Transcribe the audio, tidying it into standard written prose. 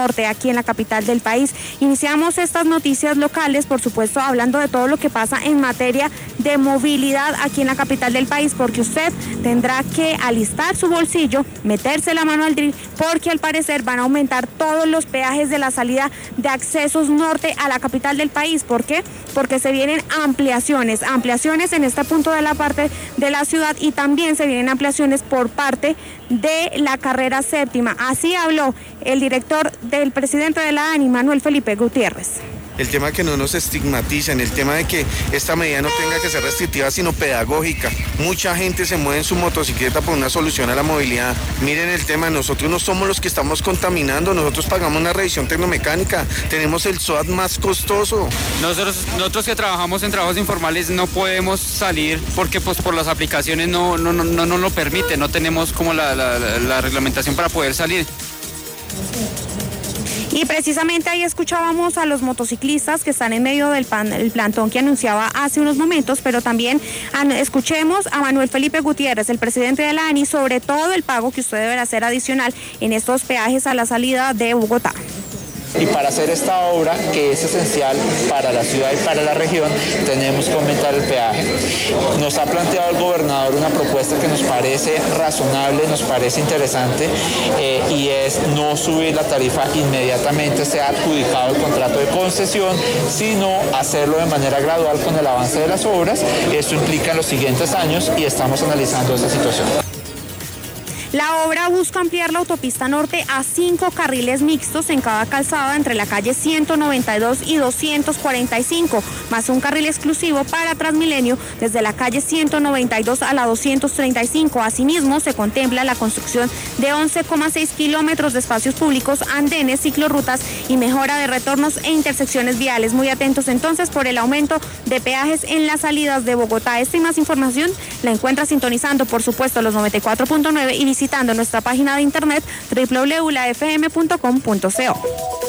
Norte, aquí en la capital del país. Iniciamos estas noticias locales, por supuesto, hablando de todo lo que pasa en materia de movilidad aquí en la capital del país, porque usted tendrá que alistar su bolsillo, meterse la mano al drill, porque al parecer van a aumentar todos los peajes de la salida de accesos norte a la capital del país. ¿Por qué? Porque se vienen ampliaciones en este punto de la parte de la ciudad, y también se vienen ampliaciones por parte de la carrera séptima. Así habló el director del presidente de la ANI, Manuel Felipe Gutiérrez. El tema que no nos estigmaticen, el tema de que esta medida no tenga que ser restrictiva sino pedagógica. Mucha gente se mueve en su motocicleta por una solución a la movilidad. Miren el tema, nosotros no somos los que estamos contaminando, nosotros pagamos una revisión tecnomecánica, tenemos el SOAT más costoso. Nosotros que trabajamos en trabajos informales no podemos salir porque pues por las aplicaciones no lo permite, no tenemos como la reglamentación para poder salir. Y precisamente ahí escuchábamos a los motociclistas que están en medio del plantón que anunciaba hace unos momentos, pero también escuchemos a Manuel Felipe Gutiérrez, el presidente de la ANI, sobre todo el pago que usted deberá hacer adicional en estos peajes a la salida de Bogotá. Y para hacer esta obra, que es esencial para la ciudad y para la región, tenemos que aumentar el peaje. Nos ha planteado el gobernador una propuesta que nos parece razonable, nos parece interesante, y es no subir la tarifa inmediatamente sea adjudicado el contrato de concesión, sino hacerlo de manera gradual con el avance de las obras. Esto implica en los siguientes años y estamos analizando esa situación. La obra busca ampliar la autopista norte a 5 carriles mixtos en cada calzada entre la calle 192 y 245, más un carril exclusivo para Transmilenio desde la calle 192 a la 235. Asimismo, se contempla la construcción de 11,6 kilómetros de espacios públicos, andenes, ciclorrutas y mejora de retornos e intersecciones viales. Muy atentos entonces por el aumento de peajes en las salidas de Bogotá. Esta y más información la encuentra sintonizando, por supuesto, los 94.9 y visitando nuestra página de internet www.lafm.com.co.